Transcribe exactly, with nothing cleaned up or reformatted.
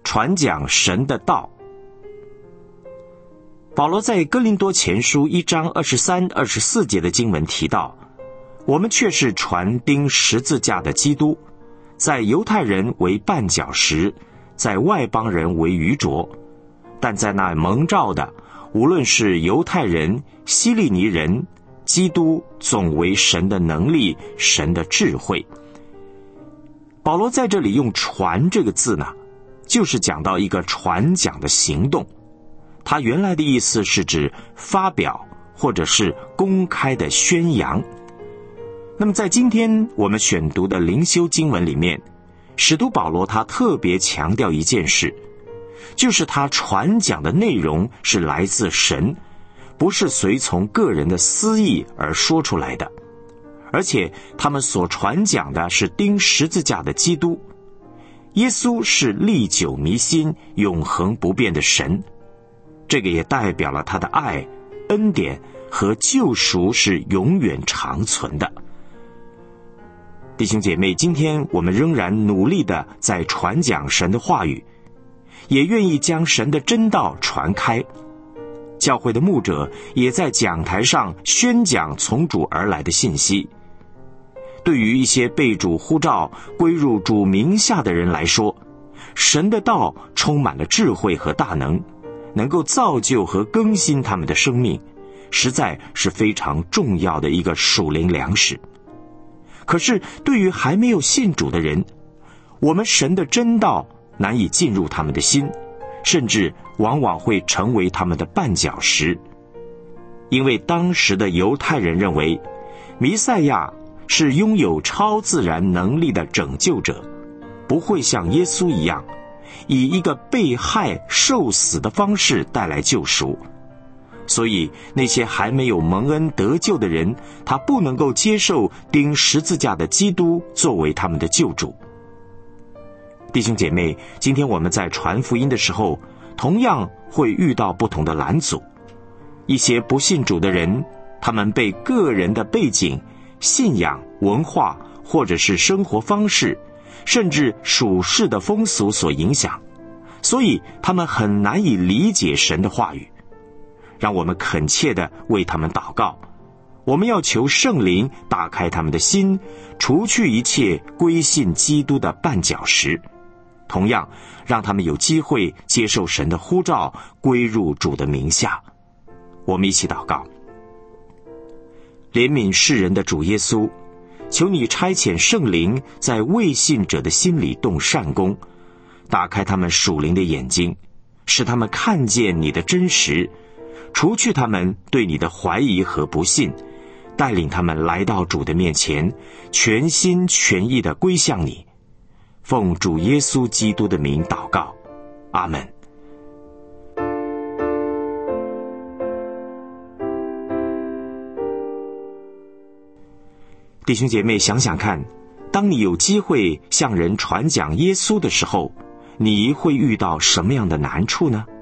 传讲神的道。保罗在哥林多前书一章二十三、二十四节的经文提到，我们却是传钉十字架的基督，在犹太人为绊脚石，在外邦人为愚拙，但在那蒙召的，无论是犹太人、希利尼人，基督总为神的能力，神的智慧。保罗在这里用传这个字呢，就是讲到一个传讲的行动，它原来的意思是指发表或者是公开的宣扬。那么在今天我们选读的灵修经文里面，使徒保罗他特别强调一件事，就是他传讲的内容是来自神，不是随从个人的私意而说出来的，而且他们所传讲的是钉十字架的基督。耶稣是历久弥新、永恒不变的神，这个也代表了他的爱、恩典和救赎是永远长存的。弟兄姐妹，今天我们仍然努力地在传讲神的话语，也愿意将神的真道传开。教会的牧者也在讲台上宣讲从主而来的信息。对于一些被主呼召归入主名下的人来说，神的道充满了智慧和大能，能够造就和更新他们的生命，实在是非常重要的一个属灵粮食。可是对于还没有信主的人，我们神的真道难以进入他们的心，甚至往往会成为他们的绊脚石。因为当时的犹太人认为，弥赛亚是拥有超自然能力的拯救者，不会像耶稣一样，以一个被害受死的方式带来救赎。所以那些还没有蒙恩得救的人，他不能够接受钉十字架的基督作为他们的救主。弟兄姐妹，今天我们在传福音的时候，同样会遇到不同的拦阻。一些不信主的人，他们被个人的背景、信仰、文化或者是生活方式，甚至属世的风俗所影响，所以他们很难以理解神的话语。让我们恳切地为他们祷告，我们要求圣灵打开他们的心，除去一切归信基督的绊脚石，同样让他们有机会接受神的呼召，归入主的名下。我们一起祷告。怜悯世人的主耶稣，求你差遣圣灵在未信者的心里动善工，打开他们属灵的眼睛，使他们看见你的真实，除去他们对你的怀疑和不信，带领他们来到主的面前，全心全意地归向你。奉主耶稣基督的名祷告，阿们。弟兄姐妹，想想看，当你有机会向人传讲耶稣的时候，你会遇到什么样的难处呢？